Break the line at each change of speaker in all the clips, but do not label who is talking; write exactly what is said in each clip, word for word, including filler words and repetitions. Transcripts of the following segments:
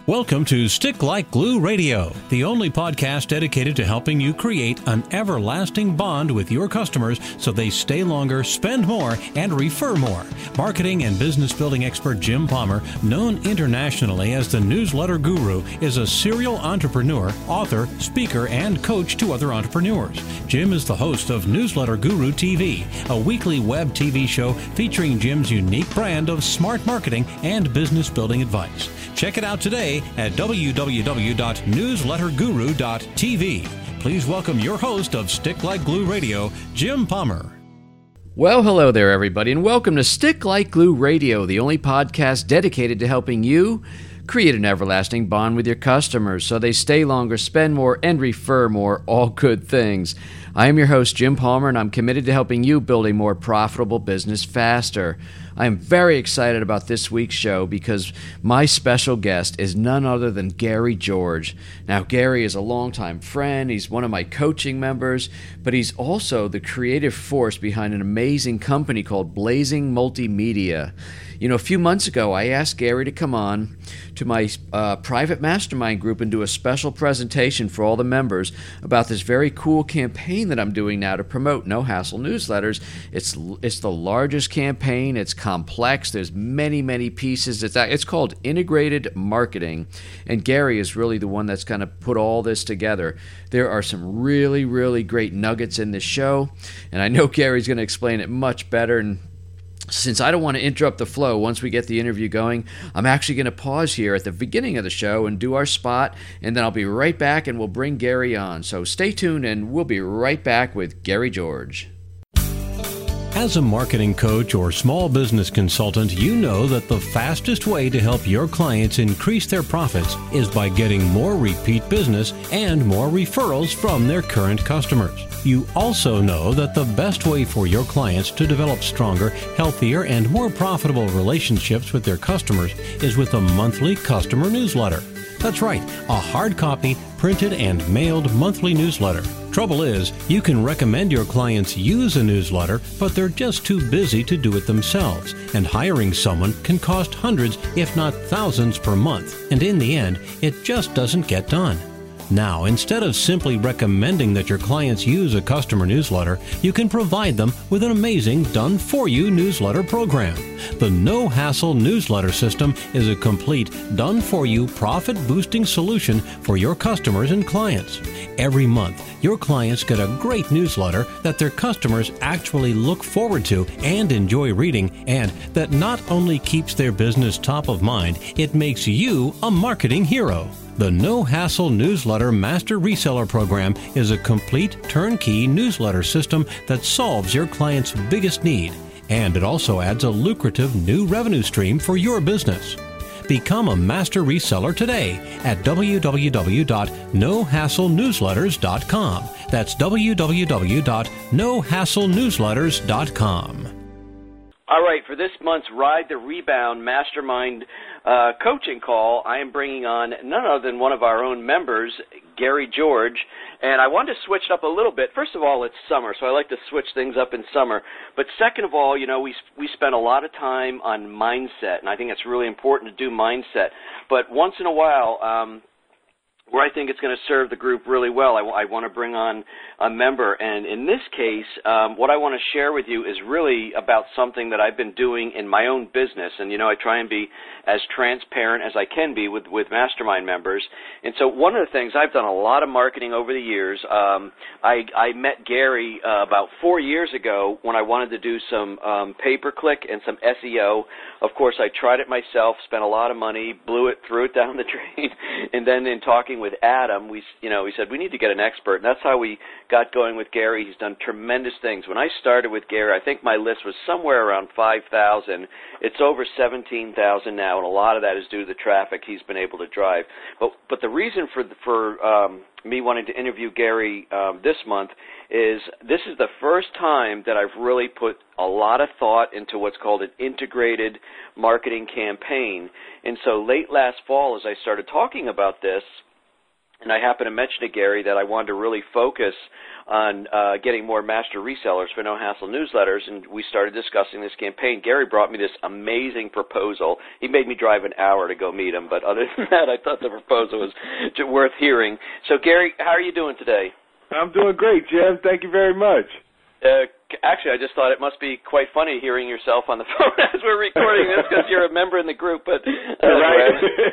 Welcome to Stick Like Glue Radio, the only podcast dedicated to helping you create an everlasting bond with your customers so they stay longer, spend more, and refer more. Marketing and business building expert Jim Palmer, known internationally as the Newsletter Guru, is a serial entrepreneur, author, speaker, and coach to other entrepreneurs. Jim is the host of Newsletter Guru T V, a weekly web T V show featuring Jim's unique brand of smart marketing and business building advice. Check it out today at w w w dot newsletter guru dot t v. Please welcome your host of Stick Like Glue Radio, Jim Palmer.
Well, hello there, everybody, and welcome to Stick Like Glue Radio, the only podcast dedicated to helping you create an everlasting bond with your customers so they stay longer, spend more, and refer more, all good things. I am your host, Jim Palmer, and I'm committed to helping you build a more profitable business faster. I am very excited about this week's show because my special guest is none other than Gary George. Now, Gary is a longtime friend. He's one of my coaching members, but he's also the creative force behind an amazing company called Blazing Multimedia. You know, a few months ago, I asked Gary to come on to my uh, private mastermind group and do a special presentation for all the members about this very cool campaign that I'm doing now to promote No Hassle newsletters. It's it's the largest campaign. It's complex. There's many, many pieces. It's it's called Integrated Marketing, and Gary is really the one that's going to put all this together. There are some really, really great nuggets in this show, and I know Gary's going to explain it much better. And since I don't want to interrupt the flow once we get the interview going, I'm actually going to pause here at the beginning of the show and do our spot, and then I'll be right back and we'll bring Gary on. So stay tuned and we'll be right back with Gary George.
As a marketing coach or small business consultant, you know that the fastest way to help your clients increase their profits is by getting more repeat business and more referrals from their current customers. You also know that the best way for your clients to develop stronger, healthier, and more profitable relationships with their customers is with a monthly customer newsletter. That's right, a hard copy, printed and mailed monthly newsletter. Trouble is, you can recommend your clients use a newsletter, but they're just too busy to do it themselves, and hiring someone can cost hundreds, if not thousands per month, and in the end, it just doesn't get done. Now, instead of simply recommending that your clients use a customer newsletter, you can provide them with an amazing done-for-you newsletter program. The No Hassle Newsletter System is a complete, done-for-you, profit-boosting solution for your customers and clients. Every month, your clients get a great newsletter that their customers actually look forward to and enjoy reading, and that not only keeps their business top of mind, it makes you a marketing hero. The No Hassle Newsletter Master Reseller Program is a complete turnkey newsletter system that solves your client's biggest need, and it also adds a lucrative new revenue stream for your business. Become a master reseller today at w w w dot no hassle newsletters dot com. That's w w w dot no hassle newsletters dot com.
All right, for this month's Ride the Rebound Mastermind uh, coaching call, I am bringing on none other than one of our own members, Gary George, and I wanted to switch it up a little bit. First of all, it's summer, so I like to switch things up in summer. But second of all, you know, we we spend a lot of time on mindset, and I think it's really important to do mindset. But once in a while, um, where I think it's going to serve the group really well, I, I want to bring on a member. And in this case, um, what I want to share with you is really about something that I've been doing in my own business. And, you know, I try and be as transparent as I can be with, with mastermind members. And so one of the things, I've done a lot of marketing over the years. Um, I, I met Gary uh, about four years ago when I wanted to do some um, pay-per-click and some S E O. Of course, I tried it myself, spent a lot of money, blew it, threw it down the drain, and then in talking with Adam, we, you know, we said we need to get an expert, and that's how we got going with Gary. He's done tremendous things. When I started with Gary, I think my list was somewhere around five thousand. It's over seventeen thousand now, and a lot of that is due to the traffic he's been able to drive. But but the reason for for um, me wanting to interview Gary um, this month is this is the first time that I've really put a lot of thought into what's called an integrated marketing campaign. And so late last fall, as I started talking about this, And I happened to mention to Gary that I wanted to really focus on uh, getting more master resellers for No Hassle newsletters, and we started discussing this campaign. Gary brought me this amazing proposal. He made me drive an hour to go meet him, but other than that, I thought the proposal was worth hearing. So, Gary, how are you doing today?
I'm doing great, Jim. Thank you very much.
Uh, actually, I just thought it must be quite funny hearing yourself on the phone as we're recording this because you're a member in the group. But uh,
right,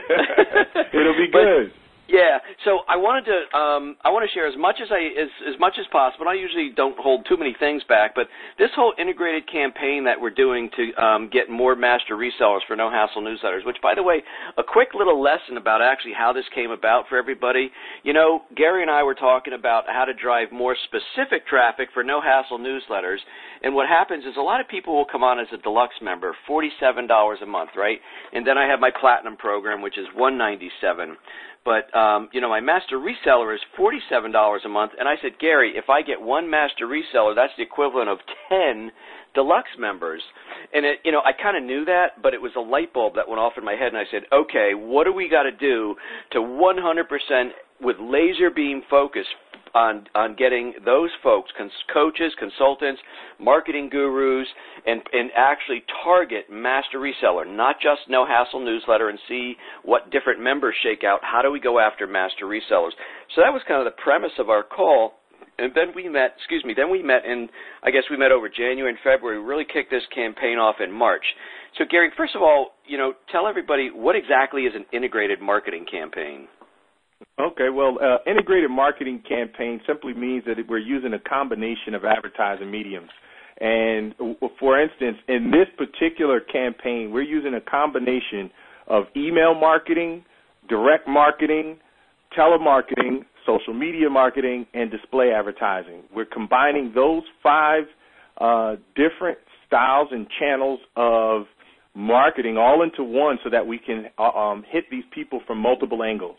it'll be good.
But, yeah, so I wanted to um, I want to share as much as I as, as much as possible. I usually don't hold too many things back, but this whole integrated campaign that we're doing to um, get more master resellers for No Hassle newsletters, which, by the way, a quick little lesson about actually how this came about for everybody. You know, Gary and I were talking about how to drive more specific traffic for No Hassle newsletters, and what happens is a lot of people will come on as a deluxe member, forty-seven dollars a month, right? And then I have my platinum program, which is one hundred ninety-seven dollars. But, um, you know, my master reseller is forty-seven dollars a month. And I said, Gary, if I get one master reseller, that's the equivalent of ten deluxe members. And, it, you know, I kind of knew that, but it was a light bulb that went off in my head. And I said, okay, what do we got to do to one hundred percent with laser beam focus on on getting those folks, cons- coaches, consultants, marketing gurus, and, and actually target master reseller, not just No Hassle newsletter and see what different members shake out. How do we go after master resellers? So that was kind of the premise of our call. And then we met, excuse me, then we met in, I guess we met over January and February. We really kicked this campaign off in March. So, Gary, first of all, you know, tell everybody what exactly is an integrated marketing campaign?
Okay, well, uh, integrated marketing campaign simply means that we're using a combination of advertising mediums. And for instance, in this particular campaign, we're using a combination of email marketing, direct marketing, telemarketing, social media marketing, and display advertising. We're combining those five uh, different styles and channels of marketing all into one so that we can uh, um, hit these people from multiple angles.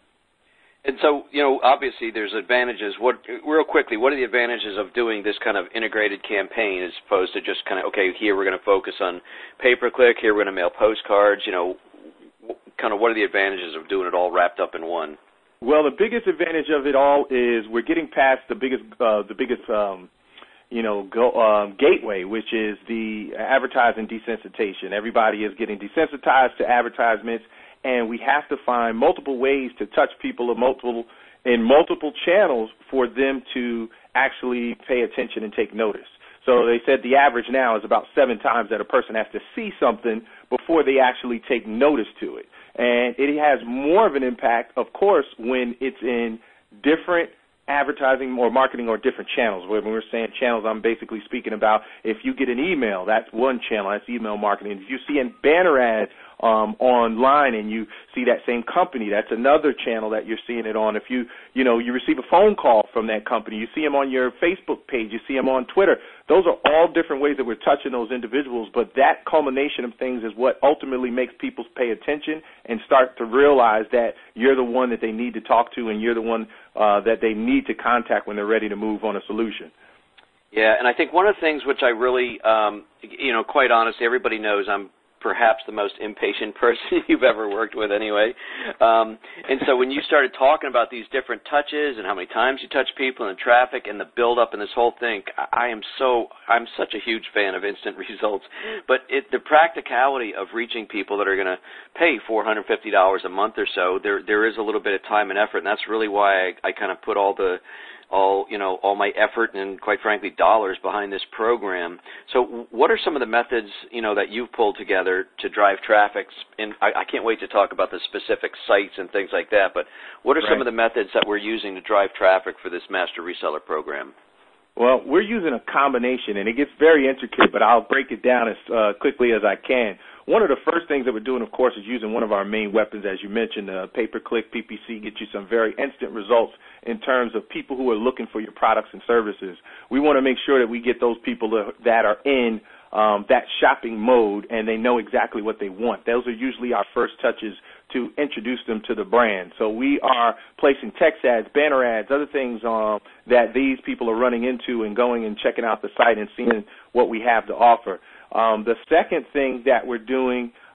And so, you know, obviously there's advantages. What, real quickly, what are the advantages of doing this kind of integrated campaign as opposed to just kind of, okay, here we're going to focus on pay-per-click, here we're going to mail postcards, you know, kind of what are the advantages of doing it all wrapped up in one?
Well, the biggest advantage of it all is we're getting past the biggest, uh, the biggest, um, you know, go, um, gateway, which is the advertising desensitization. Everybody is getting desensitized to advertisements, and we have to find multiple ways to touch people in multiple in multiple channels for them to actually pay attention and take notice. So they said the average now is about seven times that a person has to see something before they actually take notice to it. And it has more of an impact, of course, when it's in different advertising or marketing or different channels. When we're saying channels, I'm basically speaking about if you get an email, that's one channel, that's email marketing. If you see a banner ad um, online and you see that same company, that's another channel that you're seeing it on. If you, you know, you receive a phone call from that company, you see them on your Facebook page, you see them on Twitter. Those are all different ways that we're touching those individuals, but that culmination of things is what ultimately makes people pay attention and start to realize that you're the one that they need to talk to and you're the one uh, that they need to contact when they're ready to move on a solution.
Yeah, and I think one of the things which I really, um, you know, quite honestly, everybody knows I'm perhaps the most impatient person you've ever worked with anyway. Um, and so when you started talking about these different touches and how many times you touch people and the traffic and the build-up and this whole thing, I am so, I'm such a huge fan of instant results. But it, the practicality of reaching people that are going to pay four hundred fifty dollars a month or so, there there is a little bit of time and effort, and that's really why I, I kind of put all the all, you know, all my effort and, quite frankly, dollars behind this program. So what are some of the methods, you know, that you've pulled together to drive traffic? And I, I can't wait to talk about the specific sites and things like that, but what are
right.
some of the methods that we're using to drive traffic for this Master Reseller program?
Well, we're using a combination, and it gets very intricate, but I'll break it down as uh, quickly as I can. One of the first things that we're doing, of course, is using one of our main weapons, as you mentioned, uh, pay-per-click, P P C, get you some very instant results in terms of people who are looking for your products and services. We want to make sure that we get those people that are in um, that shopping mode and they know exactly what they want. Those are usually our first touches to introduce them to the brand. So we are placing text ads, banner ads, other things um, that these people are running into and going and checking out the site and seeing what we have to offer. Um, the second thing that we're doing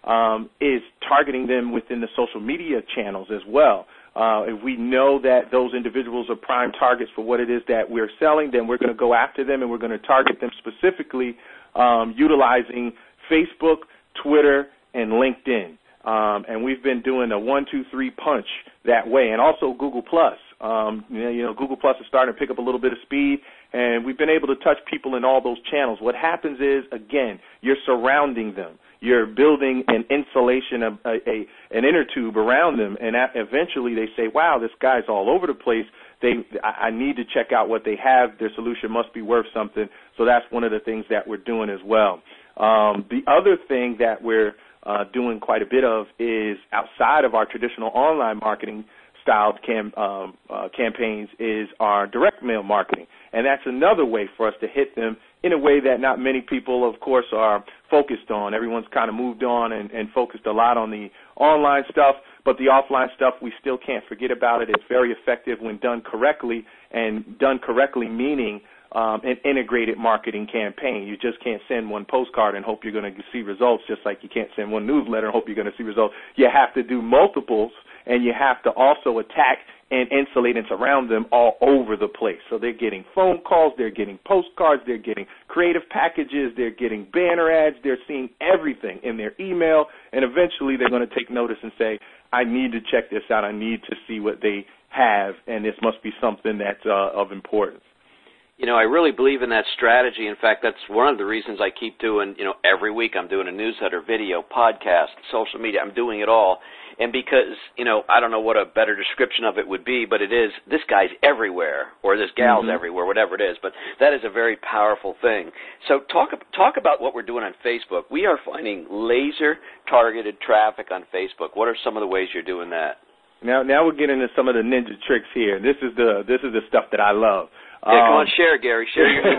um, is targeting them within the social media channels as well. Uh, if we know that those individuals are prime targets for what it is that we're selling, then we're going to go after them and we're going to target them specifically um, utilizing Facebook, Twitter, and LinkedIn. Um, and we've been doing a one, two, three punch that way, and also Google Plus. Um, you know, you know, Google Plus is starting to pick up a little bit of speed, and we've been able to touch people in all those channels. What happens is, again, you're surrounding them. You're building an insulation, of a, a an inner tube around them, and eventually they say, wow, this guy's all over the place. They, I, I need to check out what they have. Their solution must be worth something. So that's one of the things that we're doing as well. Um, the other thing that we're uh, doing quite a bit of is outside of our traditional online marketing styled cam, um, uh, campaigns is our direct mail marketing. And that's another way for us to hit them in a way that not many people, of course, are focused on. Everyone's kind of moved on and, and focused a lot on the online stuff, but the offline stuff, we still can't forget about it. It's very effective when done correctly, and done correctly meaning um, an integrated marketing campaign. You just can't send one postcard and hope you're going to see results, just like you can't send one newsletter and hope you're going to see results. You have to do multiples, and you have to also attack and insulate and surround them all over the place. So they're getting phone calls, they're getting postcards, they're getting creative packages, they're getting banner ads, they're seeing everything in their email, and eventually they're going to take notice and say, I need to check this out, I need to see what they have, and this must be something that's uh, of importance.
You know, I really believe in that strategy. In fact, that's one of the reasons I keep doing, you know, every week I'm doing a newsletter, video, podcast, social media. I'm doing it all. And because, you know, I don't know what a better description of it would be, but it is, this guy's everywhere, or this gal's mm-hmm. everywhere, whatever it is. But that is a very powerful thing. So talk talk about what we're doing on Facebook. We are finding laser-targeted traffic on Facebook. What are some of the ways you're doing that?
Now, now we're getting into some of the ninja tricks here. This is the this is the stuff that I love.
Yeah, come on, share, Gary. Share your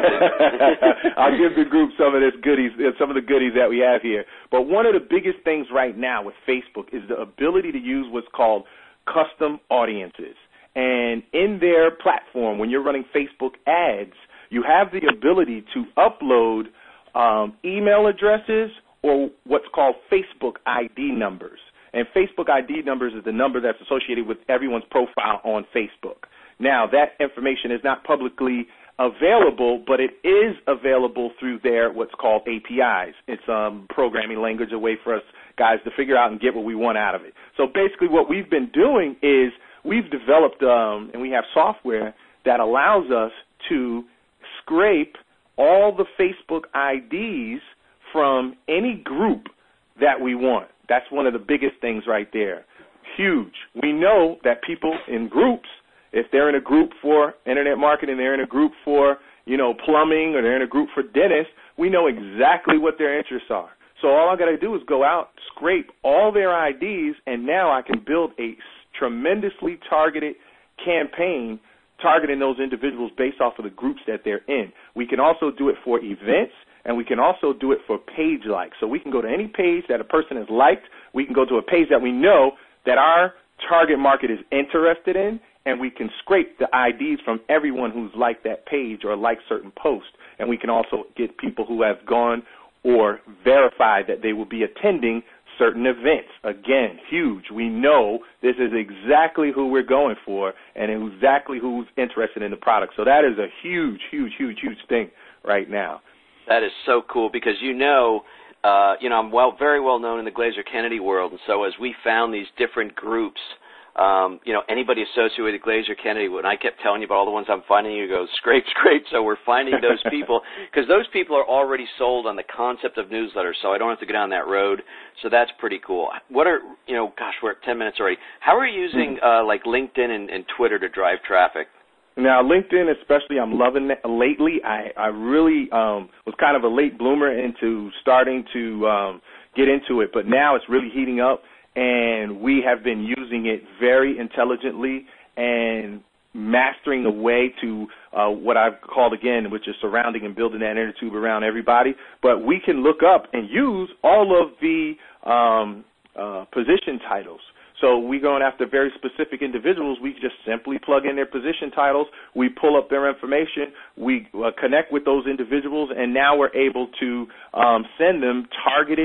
I'll give the group some of this goodies, some of the goodies that we have here. But one of the biggest things right now with Facebook is the ability to use what's called custom audiences. And in their platform, when you're running Facebook ads, you have the ability to upload um, email addresses or what's called Facebook I D numbers. And Facebook I D numbers is the number that's associated with everyone's profile on Facebook. Now, that information is not publicly available, but it is available through their what's called A P Is. It's um, programming language, a way for us guys to figure out and get what we want out of it. So basically what we've been doing is we've developed, um, and we have software that allows us to scrape all the Facebook I Ds from any group that we want. That's one of the biggest things right there. Huge. We know that people in groups, if they're in a group for internet marketing, they're in a group for, you know, plumbing, or they're in a group for dentists, we know exactly what their interests are. So all I got to do is go out, scrape all their I Ds, and now I can build a tremendously targeted campaign targeting those individuals based off of the groups that they're in. We can also do it for events, and we can also do it for page likes. So we can go to any page that a person has liked. We can go to a page that we know that our target market is interested in, and we can scrape the I Ds from everyone who's liked that page or liked certain posts. And we can also get people who have gone or verified that they will be attending certain events. Again, huge. We know this is exactly who we're going for and exactly who's interested in the product. So that is a huge, huge, huge, huge thing right now.
That is so cool because, you know, uh, you know, I'm well, very well known in the Glazer Kennedy world. And so as we found these different groups, Um, you know, anybody associated with Glazer Kennedy, when I kept telling you about all the ones I'm finding, you go, scrape, scrape. So we're finding those people because those people are already sold on the concept of newsletters, so I don't have to go down that road. So that's pretty cool. What are, you know, gosh, we're at ten minutes already. How are you using uh, like LinkedIn and, and Twitter to drive traffic?
Now, LinkedIn especially, I'm loving that lately. I, I really um, was kind of a late bloomer into starting to um, get into it, but now it's really heating up. And we have been using it very intelligently and mastering a way to uh, what I've called, again, which is surrounding and building that inner tube around everybody. But we can look up and use all of the um, uh, position titles. So we're going after very specific individuals. We just simply plug in their position titles. We pull up their information. We uh, connect with those individuals, and now we're able to um, send them targeted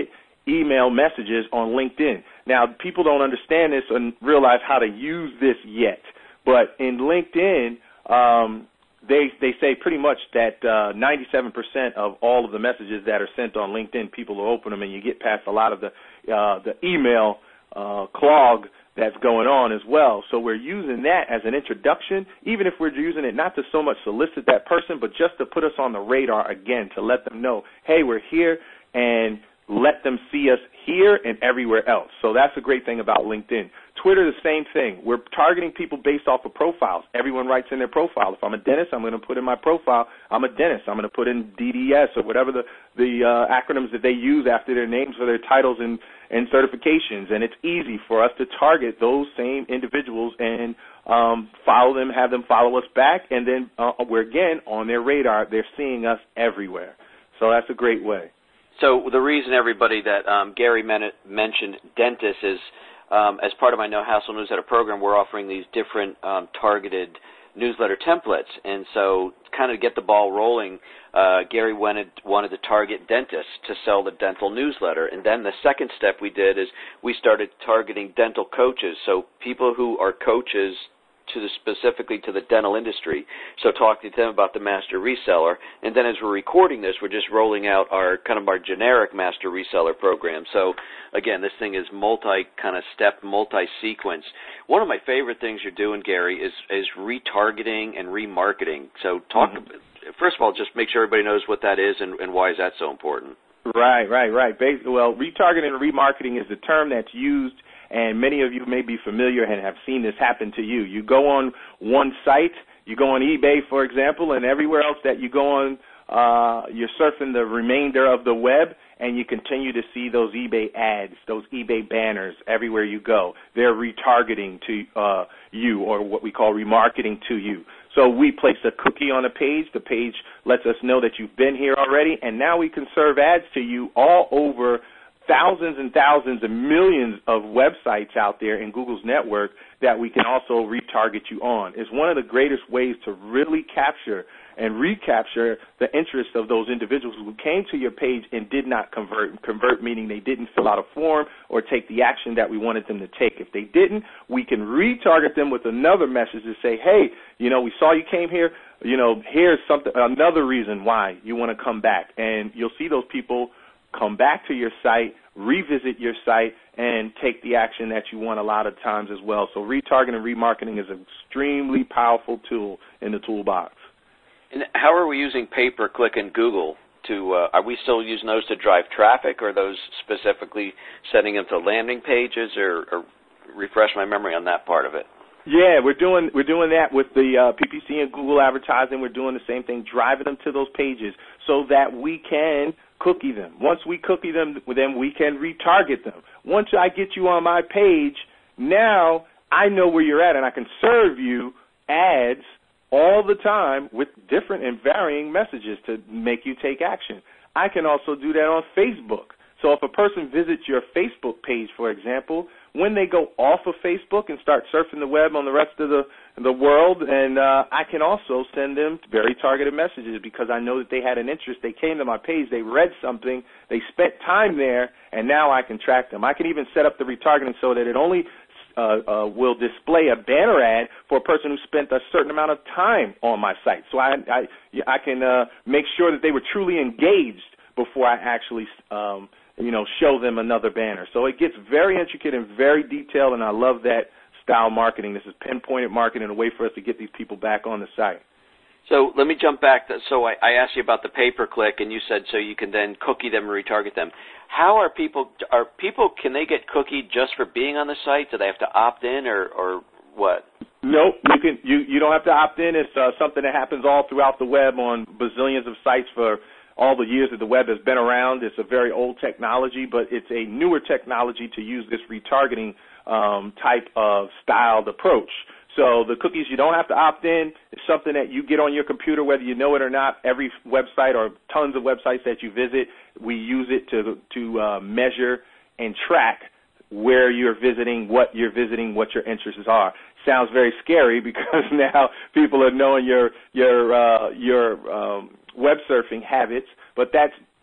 email messages on LinkedIn. Now, people don't understand this and realize how to use this yet, but in LinkedIn, um, they they say pretty much that uh, ninety-seven percent of all of the messages that are sent on LinkedIn, people will open them, and you get past a lot of the uh, the email uh, clog that's going on as well. So we're using that as an introduction, even if we're using it not to so much solicit that person, but just to put us on the radar again, to let them know, hey, we're here, and let them see us here and everywhere else. So that's a great thing about LinkedIn. Twitter, the same thing. We're targeting people based off of profiles. Everyone writes in their profile. If I'm a dentist, I'm going to put in my profile, I'm a dentist. I'm going to put in D D S or whatever the, the uh, acronyms that they use after their names or their titles and, and certifications. And it's easy for us to target those same individuals and um, follow them, have them follow us back, and then uh, we're, again, on their radar. They're seeing us everywhere. So that's a great way.
So the reason, everybody, that um, Gary men- mentioned dentists is, um, as part of my No Hassle Newsletter program, we're offering these different um, targeted newsletter templates. And so kind of to get the ball rolling, uh, Gary wanted, wanted to target dentists to sell the dental newsletter. And then the second step we did is we started targeting dental coaches, so people who are coaches to the, specifically to the dental industry, so talking to them about the master reseller. And then as we're recording this, we're just rolling out our kind of our generic master reseller program. So again, this thing is multi kind of step, multi-sequence. One of my favorite things you're doing, Gary, is is retargeting and remarketing. So talk, mm-hmm. first of all, just make sure everybody knows what that is and, and why is that so important.
Right, right, right. Basically, well, retargeting and remarketing is the term that's used, and many of you may be familiar and have seen this happen to you. You go on one site, you go on eBay, for example, and everywhere else that you go on, uh, you're surfing the remainder of the web, and you continue to see those eBay ads, those eBay banners everywhere you go. They're retargeting to uh, you, or what we call remarketing to you. So we place a cookie on a page. The page lets us know that you've been here already, and now we can serve ads to you all over thousands and thousands and millions of websites out there in Google's network that we can also retarget you on. It's one of the greatest ways to really capture and recapture the interest of those individuals who came to your page and did not convert. Convert meaning they didn't fill out a form or take the action that we wanted them to take. If they didn't, we can retarget them with another message to say, hey, you know, we saw you came here. You know, here's something, another reason why you want to come back. And you'll see those people come back to your site, revisit your site, and take the action that you want a lot of times as well. So retargeting and remarketing is an extremely powerful tool in the toolbox.
And how are we using pay-per-click in Google? To uh, are we still using those to drive traffic, or are those specifically sending them to landing pages, or, or refresh my memory on that part of it?
Yeah, we're doing we're doing that with the uh, P P C and Google advertising. We're doing the same thing, driving them to those pages so that we can cookie them. Once we cookie them, then we can retarget them. Once I get you on my page, now I know where you're at, and I can serve you ads all the time with different and varying messages to make you take action. I can also do that on Facebook. So if a person visits your Facebook page, for example, when they go off of Facebook and start surfing the web on the rest of the the world, and uh, I can also send them very targeted messages because I know that they had an interest. They came to my page, they read something, they spent time there, and now I can track them. I can even set up the retargeting so that it only Uh, uh, will display a banner ad for a person who spent a certain amount of time on my site. So I I, I can uh, make sure that they were truly engaged before I actually, um, you know, show them another banner. So it gets very intricate and very detailed, and I love that style marketing. This is pinpointed marketing, a way for us to get these people back on the site.
So let me jump back. To, so I, I asked you about the pay-per-click, and you said so you can then cookie them and retarget them. How are people, are people, can they get cookied just for being on the site? Do they have to opt in, or, or what?
Nope, you can. You, you don't have to opt in. It's uh, something that happens all throughout the web on bazillions of sites for all the years that the web has been around. It's a very old technology, but it's a newer technology to use this retargeting um, type of styled approach. So the cookies, you don't have to opt in. It's something that you get on your computer, whether you know it or not. Every website or tons of websites that you visit, we use it to to uh, measure and track where you're visiting, what you're visiting, what your interests are. Sounds very scary because now people are knowing your your uh, your um, web surfing habits, but that's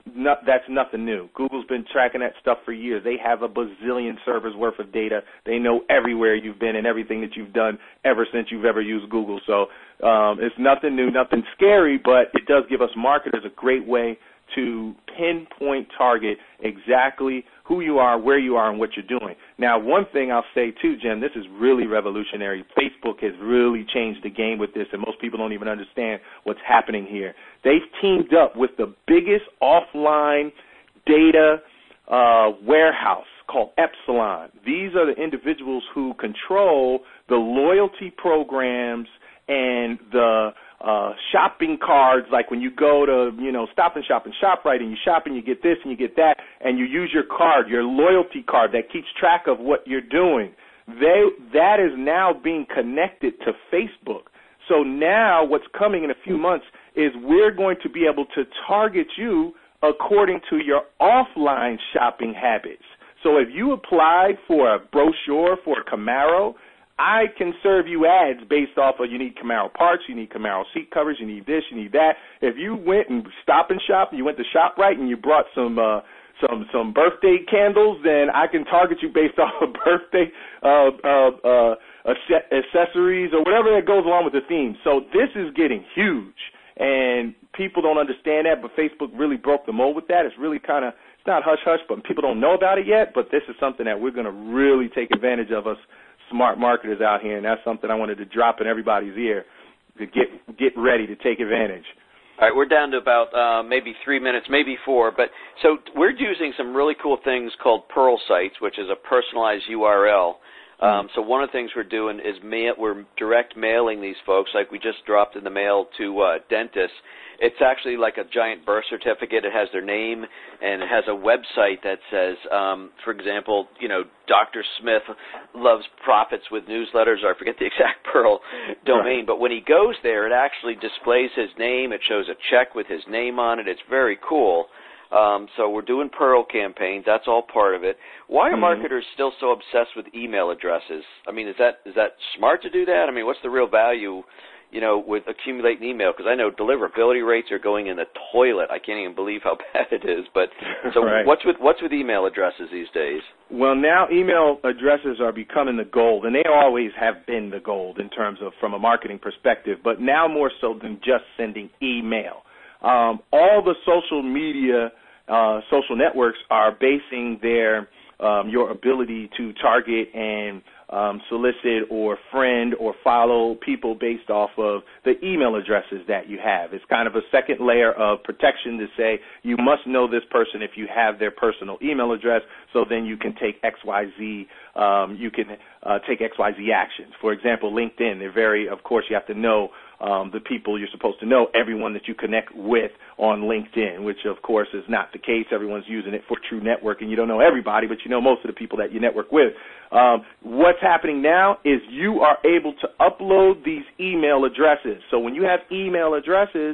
no, that's nothing new. Google's been tracking that stuff for years. They have a bazillion servers worth of data. They know everywhere you've been and everything that you've done ever since you've ever used Google. So um, it's nothing new, nothing scary, but it does give us marketers a great way to pinpoint target exactly who you are, where you are, and what you're doing. Now, one thing I'll say, too, Jim, this is really revolutionary. Facebook has really changed the game with this, and most people don't even understand what's happening here. They've teamed up with the biggest offline data uh, warehouse called Epsilon. These are the individuals who control the loyalty programs and the Uh, shopping cards, like when you go to, you know, Stop and Shop and ShopRite and you shop and you get this and you get that, and you use your card, your loyalty card that keeps track of what you're doing. They, that is now being connected to Facebook. So now what's coming in a few months is we're going to be able to target you according to your offline shopping habits. So if you applied for a brochure for a Camaro, I can serve you ads based off of you need Camaro parts, you need Camaro seat covers, you need this, you need that. If you went and Stop and Shop and you went to ShopRite and you brought some uh, some some birthday candles, then I can target you based off of birthday uh, uh, uh, accessories or whatever that goes along with the theme. So this is getting huge, and people don't understand that, but Facebook really broke the mold with that. It's really kind of, it's not hush-hush, but people don't know about it yet, but this is something that we're going to really take advantage of, us smart marketers out here, and that's something I wanted to drop in everybody's ear to get get ready to take advantage.
All right, we're down to about uh, maybe three minutes, maybe four. But so we're using some really cool things called Pearl Sites, which is a personalized U R L. Um, so one of the things we're doing is mail, we're direct mailing these folks, like we just dropped in the mail to uh, dentists. It's actually like a giant birth certificate. It has their name, and it has a website that says, um, for example, you know, Doctor Smith loves profits with newsletters, or I forget the exact Pearl domain. Right. But when he goes there, it actually displays his name. It shows a check with his name on it. It's very cool. Um, so we're doing Pearl campaigns. That's all part of it. Why are mm-hmm. marketers still so obsessed with email addresses? I mean, is that is that smart to do that? I mean, what's the real value, you know, with accumulating email? Because I know deliverability rates are going in the toilet. I can't even believe how bad it is. But so right. what's with what's with email addresses these days?
Well, now email addresses are becoming the gold, and they always have been the gold in terms of from a marketing perspective, but now more so than just sending email. Um, all the social media Uh, social networks are basing their um, your ability to target and um, solicit or friend or follow people based off of the email addresses that you have. It's kind of a second layer of protection to say you must know this person if you have their personal email address, so then you can take X Y Z, um, you can uh, take X Y Z actions. For example, LinkedIn, they're very, of course, you have to know Um, the people you're supposed to know, everyone that you connect with on LinkedIn, which, of course, is not the case. Everyone's using it for true networking. You don't know everybody, but you know most of the people that you network with. Um, what's happening now is you are able to upload these email addresses. So when you have email addresses,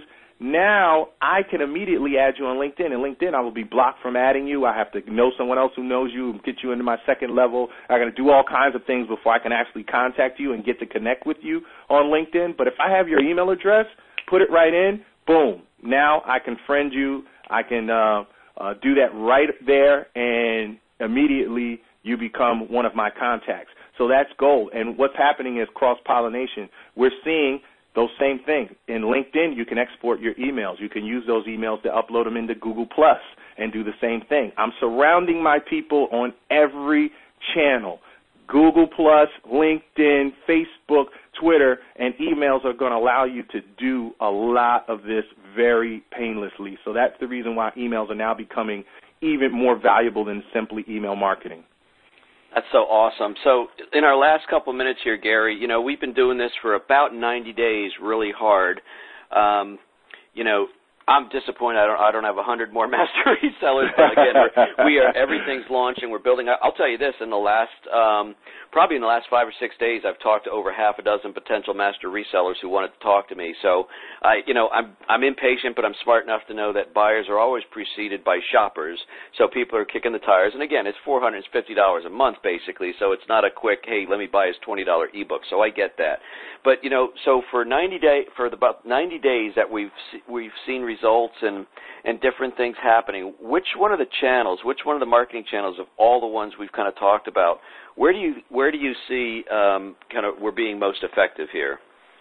now I can immediately add you on LinkedIn. And LinkedIn, I will be blocked from adding you. I have to know someone else who knows you and get you into my second level. I'm going to do all kinds of things before I can actually contact you and get to connect with you on LinkedIn. But if I have your email address, put it right in, boom. Now I can friend you. I can uh, uh, do that right there, and immediately you become one of my contacts. So that's gold. And what's happening is cross-pollination. We're seeing those same things. In LinkedIn, you can export your emails. You can use those emails to upload them into Google Plus and do the same thing. I'm surrounding my people on every channel. Google Plus, LinkedIn, Facebook, Twitter, and emails are going to allow you to do a lot of this very painlessly. So that's the reason why emails are now becoming even more valuable than simply email marketing.
That's so awesome. So in our last couple of minutes here, Gary, you know, we've been doing this for about ninety days really hard. Um, you know, I'm disappointed I don't, I don't have one hundred more master resellers, but again, we're, we are, everything's launching. We're building. I'll tell you this, in the last, um, probably in the last five or six days, I've talked to over half a dozen potential master resellers who wanted to talk to me. So, I, you know, I'm, I'm impatient, but I'm smart enough to know that buyers are always preceded by shoppers. So people are kicking the tires. And again, it's four hundred fifty dollars a month, basically. So it's not a quick, hey, let me buy his twenty dollar ebook. So I get that. But, you know, so for ninety day, for the, about ninety days that we've, we've seen results, results and, and different things happening. Which one of the channels, which one of the marketing channels of all the ones we've kind of talked about, where do you where do you see um, kind of we're being most effective here?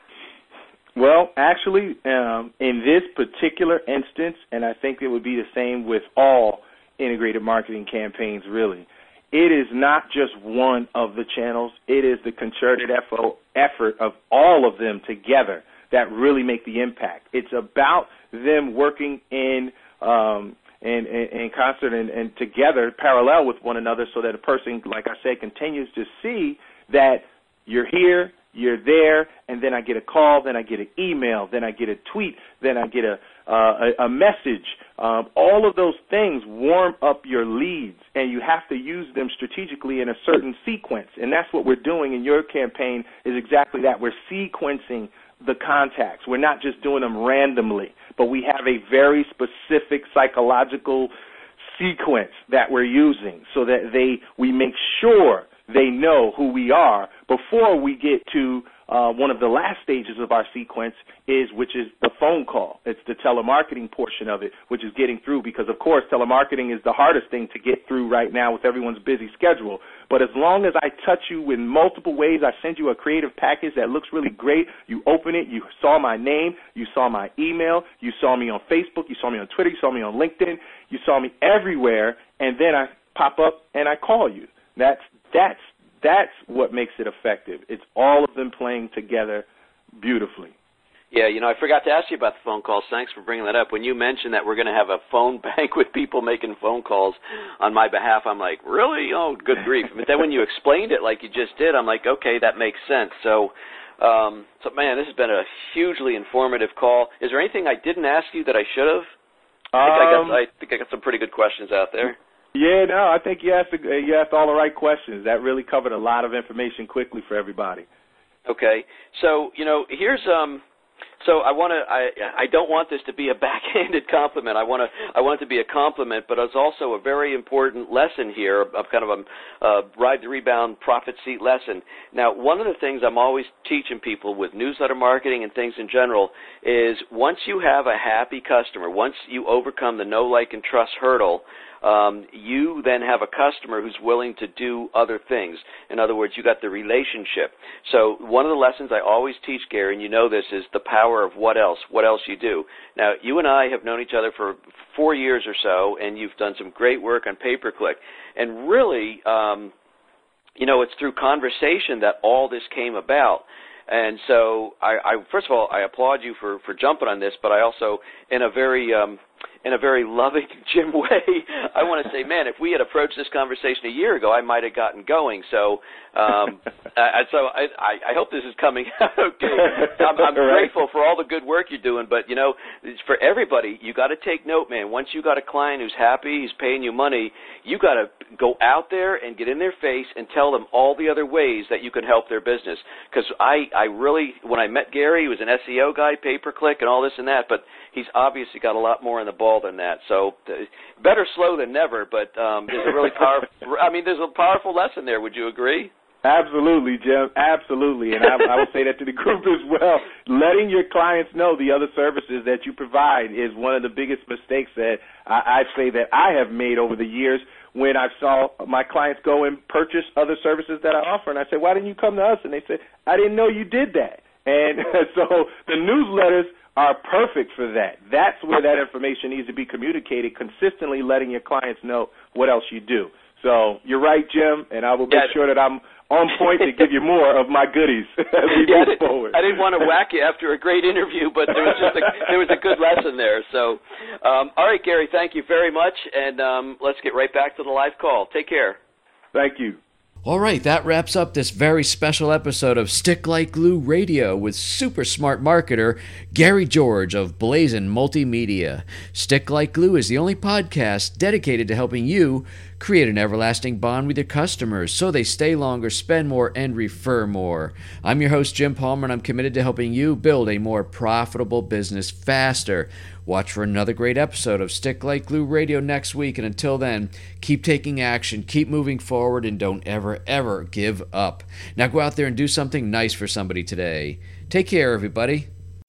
Well, actually, um, in this particular instance, and I think it would be the same with all integrated marketing campaigns, really, it is not just one of the channels. It is the concerted effort of all of them together that really make the impact. It's about them working in um, in, in, in concert and, and together, parallel with one another, so that a person, like I said, continues to see that you're here, you're there, and then I get a call, then I get an email, then I get a tweet, then I get a uh, a, a message. Um, all of those things warm up your leads, and you have to use them strategically in a certain sequence. And that's what we're doing in your campaign is exactly that. We're sequencing the contacts. We're not just doing them randomly, but we have a very specific psychological sequence that we're using so that they we make sure they know who we are before we get to uh, one of the last stages of our sequence, is which is the phone call. It's the telemarketing portion of it, which is getting through, because, of course, telemarketing is the hardest thing to get through right now with everyone's busy schedule. But as long as I touch you in multiple ways, I send you a creative package that looks really great, you open it, you saw my name, you saw my email, you saw me on Facebook, you saw me on Twitter, you saw me on LinkedIn, you saw me everywhere, and then I pop up and I call you. That's That's that's what makes it effective. It's all of them playing together beautifully.
Yeah, you know, I forgot to ask you about the phone calls. Thanks for bringing that up. When you mentioned that we're going to have a phone bank with people making phone calls on my behalf, I'm like, really? Oh, good grief. But then when you explained it like you just did, I'm like, okay, that makes sense. So, um, so man, this has been a hugely informative call. Is there anything I didn't ask you that I should have? I think, um, I, got, I think I got some pretty good questions out there.
Yeah, no, I think you asked you asked all the right questions. That really covered a lot of information quickly for everybody.
Okay, so you know, here's um, so I want to I I don't want this to be a backhanded compliment. I want to I want it to be a compliment, but it's also a very important lesson here of kind of a uh, ride the rebound profit seat lesson. Now, one of the things I'm always teaching people with newsletter marketing and things in general is once you have a happy customer, once you overcome the know, like, and trust hurdle, Um, you then have a customer who's willing to do other things. In other words, you got the relationship. So one of the lessons I always teach, Gary, and you know this, is the power of what else, what else you do. Now, you and I have known each other for four years or so, and you've done some great work on pay-per-click. And really, um, you know, it's through conversation that all this came about. And so, I, I first of all, I applaud you for, for jumping on this, but I also, in a very um, in a very loving Jim way, I want to say, man, if we had approached this conversation a year ago, I might have gotten going. So, um, I, so I, I hope this is coming out okay. I'm, I'm right. grateful for all the good work you're doing, but you know, for everybody, you got to take note, man. Once you got a client who's happy, he's paying you money, you got to go out there and get in their face and tell them all the other ways that you can help their business. Because I, I really, when I met Gary, he was an S E O guy, pay-per-click, and all this and that, but he's obviously got a lot more in the ball than that. So uh, better slow than never, but um, there's a really powerful, I mean, there's a powerful lesson there. Would you agree?
Absolutely, Jim. Absolutely. And I, I will say that to the group as well. Letting your clients know the other services that you provide is one of the biggest mistakes that I, I say that I have made over the years when I saw my clients go and purchase other services that I offer. And I said, why didn't you come to us? And they said, I didn't know you did that. And so the newsletters are perfect for that. That's where that information needs to be communicated, consistently letting your clients know what else you do. So you're right, Jim, and I will make yeah. sure that I'm on point to give you more of my goodies as we
yeah,
move forward.
I didn't want to whack you after a great interview, but there was just a, there was a good lesson there. So, um, all right, Gary, thank you very much, and um, let's get right back to the live call. Take care.
Thank you.
All right, that wraps up this very special episode of Stick Like Glue Radio with super smart marketer Gary George of Blazin Multimedia. Stick Like Glue is the only podcast dedicated to helping you create an everlasting bond with your customers so they stay longer, spend more, and refer more. I'm your host, Jim Palmer, and I'm committed to helping you build a more profitable business faster. Watch for another great episode of Stick Like Glue Radio next week, and until then, keep taking action, keep moving forward, and don't ever, ever give up. Now go out there and do something nice for somebody today. Take care, everybody.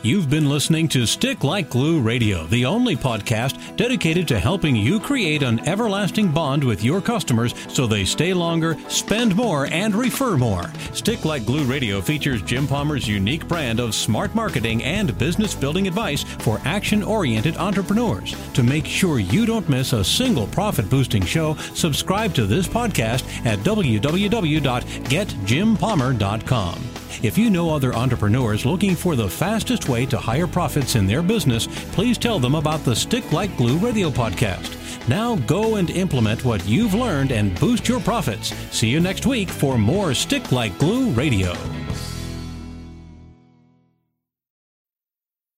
You've been listening to Stick Like Glue Radio, the only podcast dedicated to helping you create an everlasting bond with your customers so they stay longer, spend more, and refer more. Stick Like Glue Radio features Jim Palmer's unique brand of smart marketing and business building advice for action-oriented entrepreneurs. To make sure you don't miss a single profit-boosting show, subscribe to this podcast at w w w dot get jim palmer dot com. If you know other entrepreneurs looking for the fastest way to higher profits in their business, please tell them about the Stick Like Glue Radio podcast. Now go and implement what you've learned and boost your profits. See you next week for more Stick Like Glue Radio.